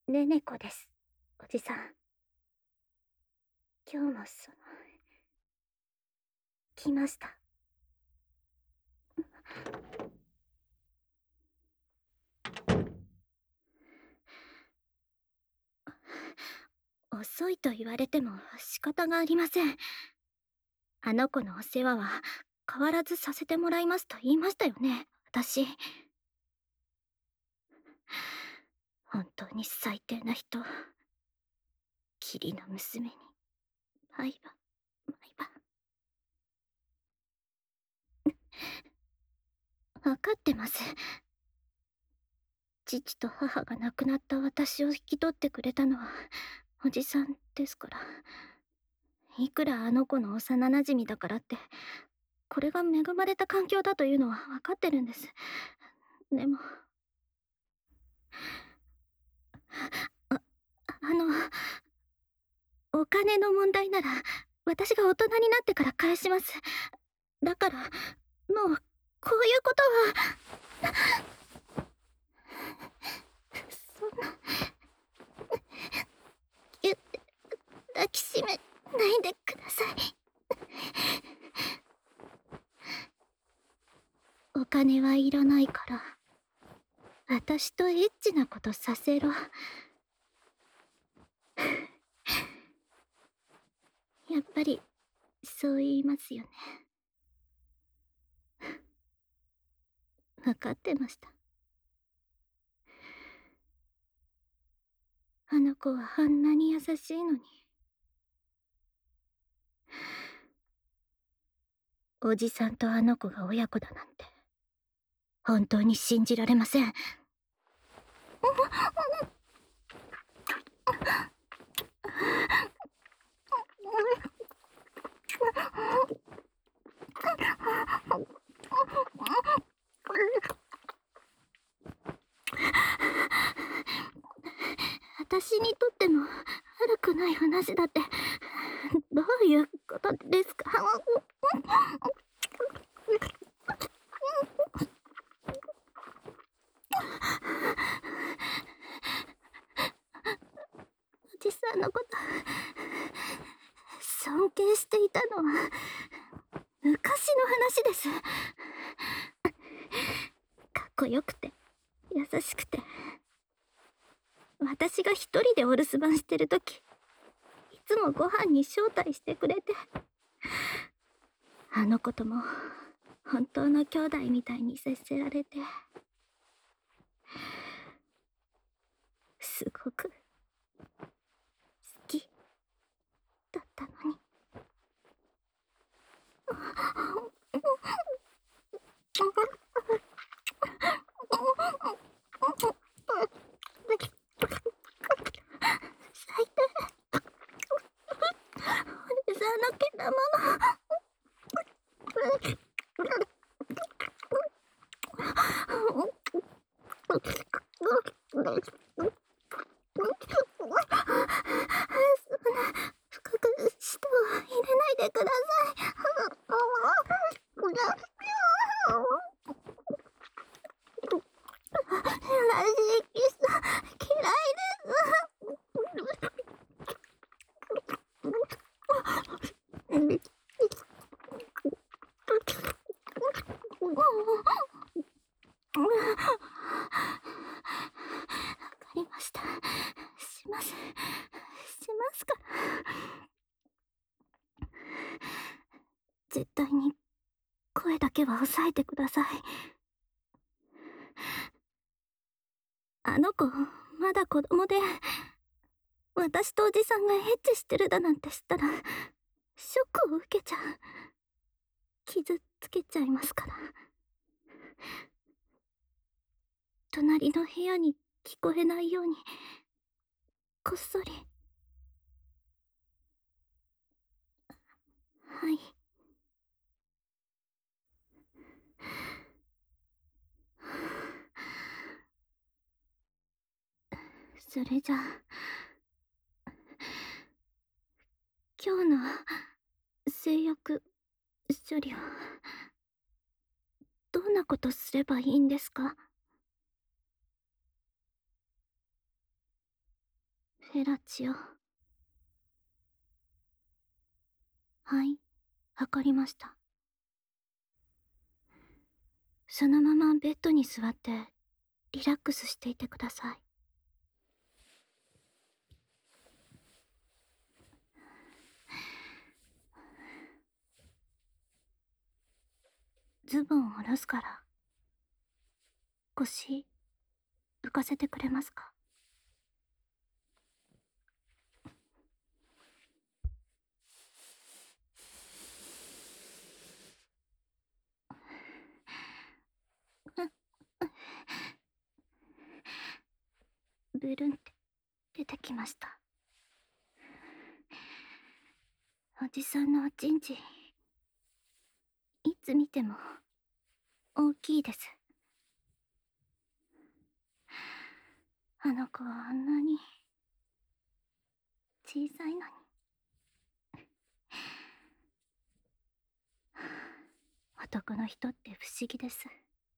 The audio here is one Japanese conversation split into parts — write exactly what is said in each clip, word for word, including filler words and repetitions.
ねねこです。おじさん。今日もその、来ました。遅いと言われても仕方がありません。あの子のお世話は変わらずさせてもらいますと言いましたよね、私。本当に最低な人。霧の娘に、毎晩、毎晩。わかってます。父と母が亡くなった私を引き取ってくれたのは、おじさんですから。いくらあの子の幼馴染だからって、これが恵まれた環境だというのは分かってるんです。でも、あ、あの、お金の問題なら、私が大人になってから返します。だから、もう、こういうことは、そんな、ぎゅって抱きしめないでください。お金はいらないから、私とエッチなことさせろ。やっぱり、そう言いますよね。分かってました。あの子はあんなに優しいのに。おじさんとあの子が親子だなんて、本当に信じられません。私にとっても悪くない話だって、どういうことですか？おじさんのこと、尊敬していたのは、昔の話です。かっこよくて、優しくて。私が一人でお留守番してるとき、いつもご飯に招待してくれて、あの子とも本当の兄弟みたいに接せられて、すごく好きだったのに。最低。おじさんのけなもの。深く舌を入れないでください。らしいキス嫌いです。わかりました。します。しますから。絶対に声だけは抑えてください。あの子、まだ子供で、私とおじさんがエッチしてるだなんて知ったら、ショックを受けちゃう。傷つけちゃいますから。隣の部屋に聞こえないように、こっそり。はい。それじゃあ、今日の性欲処理は、どんなことすればいいんですか？ フェラチオ。はい、わかりました。そのままベッドに座ってリラックスしていてください。ズボンを下ろすから腰浮かせてくれますか？ブルンって出てきました。おじさんのおちんちん、いつ見ても大きいです。あの子はあんなに小さいのに。男の人って不思議です。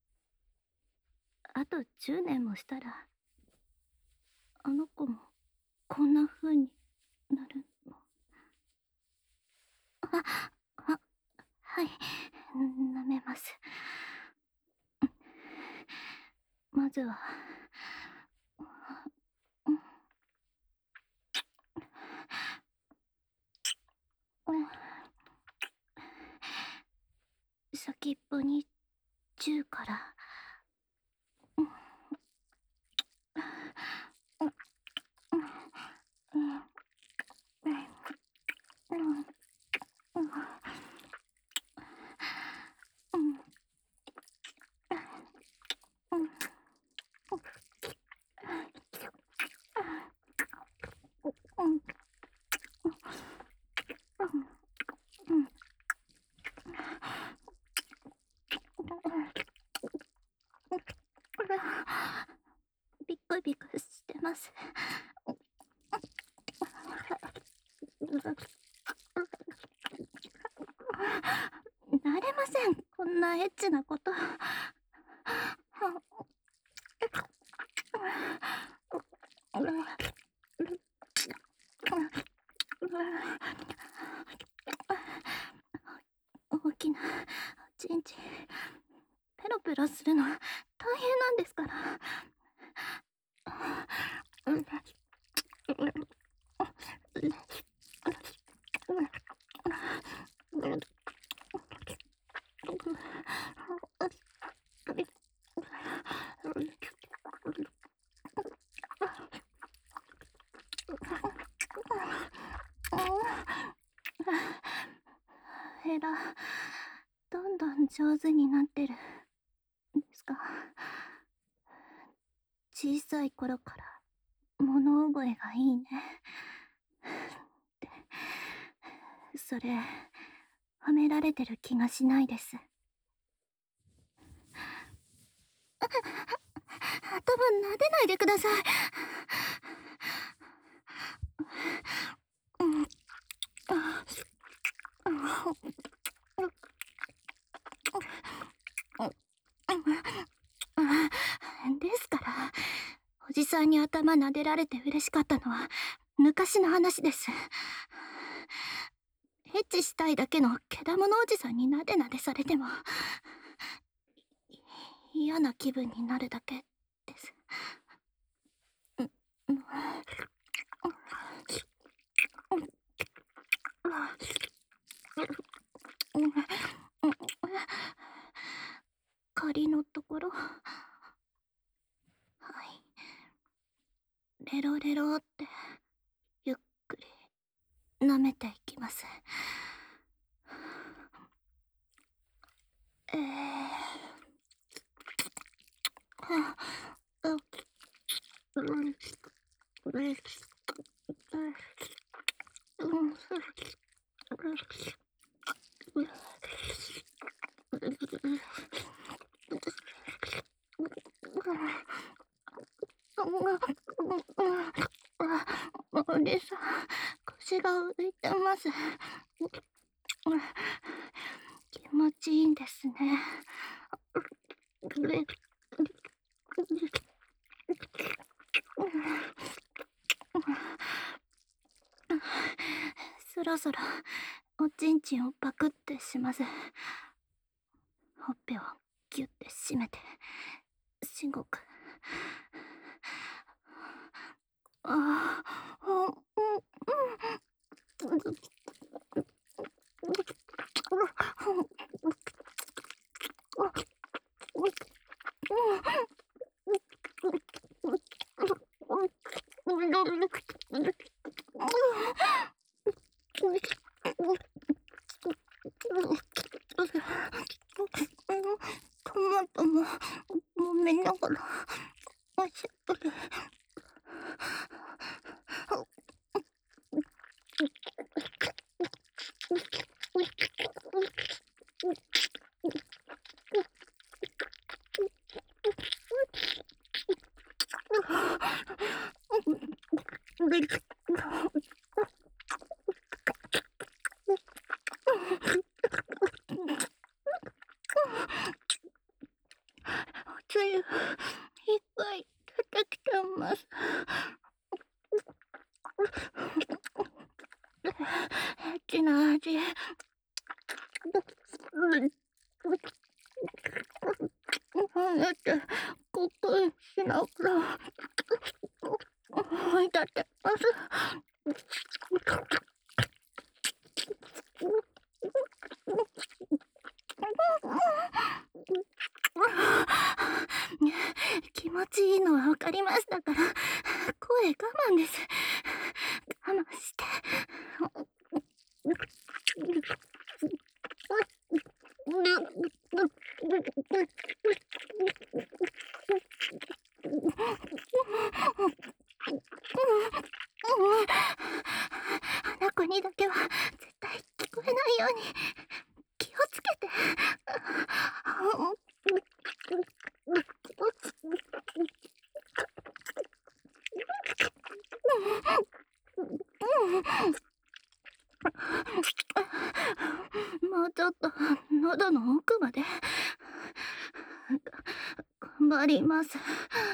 あとじゅうねんもしたらあの子もこんな風になるの。あ、あ、はい、舐めます。まずは、うん、うん、先っぽにじゅうから、うん、うん、うん、うん、うん、うん、うん、うん、うん、ビクビクしてます。なれません、こんなエッチなこと。大きなちんちんペロペロするの大変なんですから。ヘラ、どんどん上手になってるんですか？小さい頃から物覚えがいいねって、それ褒められてる気がしないです。頭撫でないでください。ですから、おじさんに頭撫でられて嬉しかったのは昔の話です。エッチしたいだけのけだものおじさんになでなでされても嫌な気分になるだけです。仮のところ、はい、レロレロってゆっくり舐めていきます。えー、はあ、う、う、う、う、おじさん、腰が浮いてます。気持ちいいんですね。 そろそろおちんちんをパクってしませ。ほっぺをギュッて締めてしごく。ああ、うん、うん、トマトも揉めながらおしっぽり。つゆいっぱい出てきてます。エッチな味。跳ねてコクしながら追い立てます。気持ちいいのはわかりましたから、声我慢です。我慢して。花子にだけは絶対聞こえないように気をつけて。もうちょっと喉の奥まで。頑張ります。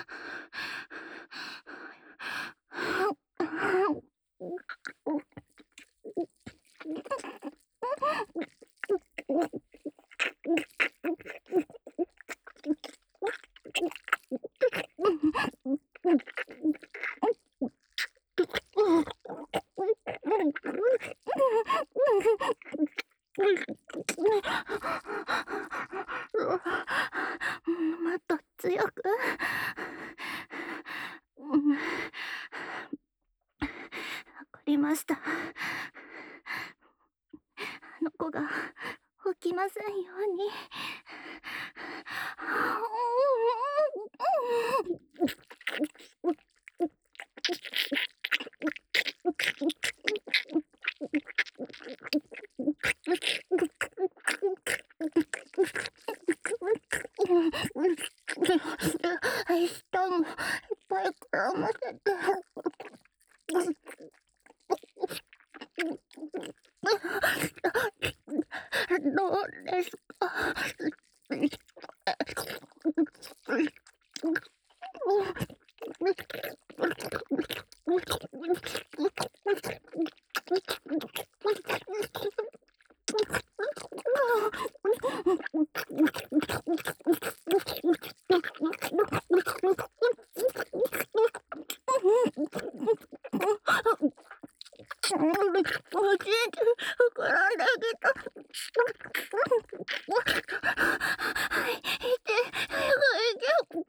もっと強く。わかりました。あの子が起きませんように。舌もいっぱい絡ませて。どうですか？おちんち膨らんできた。はい、いて、早く行け。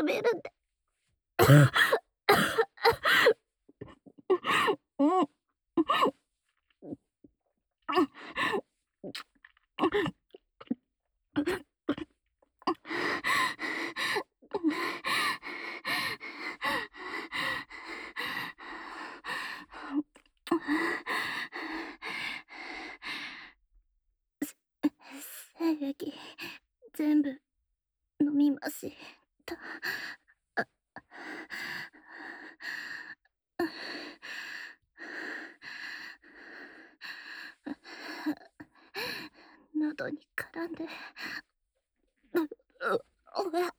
るビルで。うん。精液全部飲みました。あ喉に絡んで、うううわ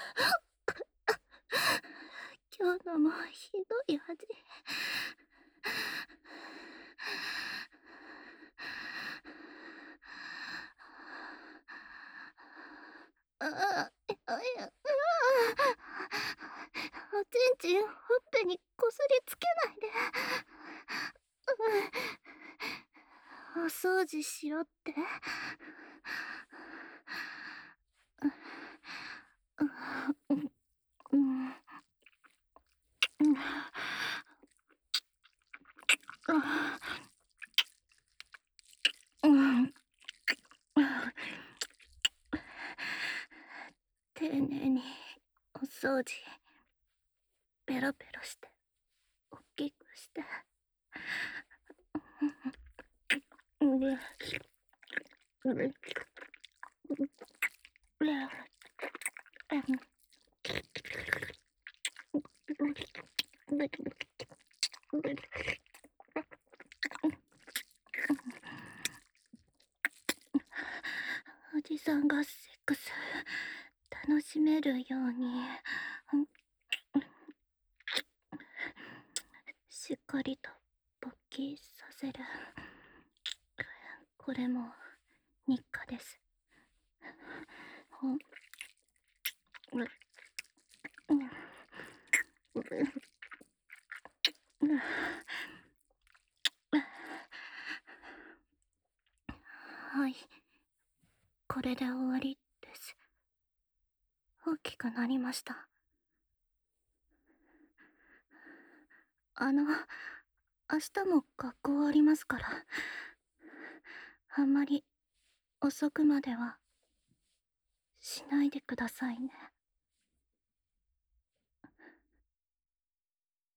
今日のもひどい味。ああ、あや、あおちんちんほっぺにこすりつけないで。お掃除しろって。うん。うん。丁寧にお掃除、ペロペロしておっきくして。おじさんがセックス楽しめるようにしっかりと勃起させる。これも日課です。ほんはい、これで終わりです。大きくなりました。あの、明日も学校ありますから、あんまり遅くまではしないでくださいね。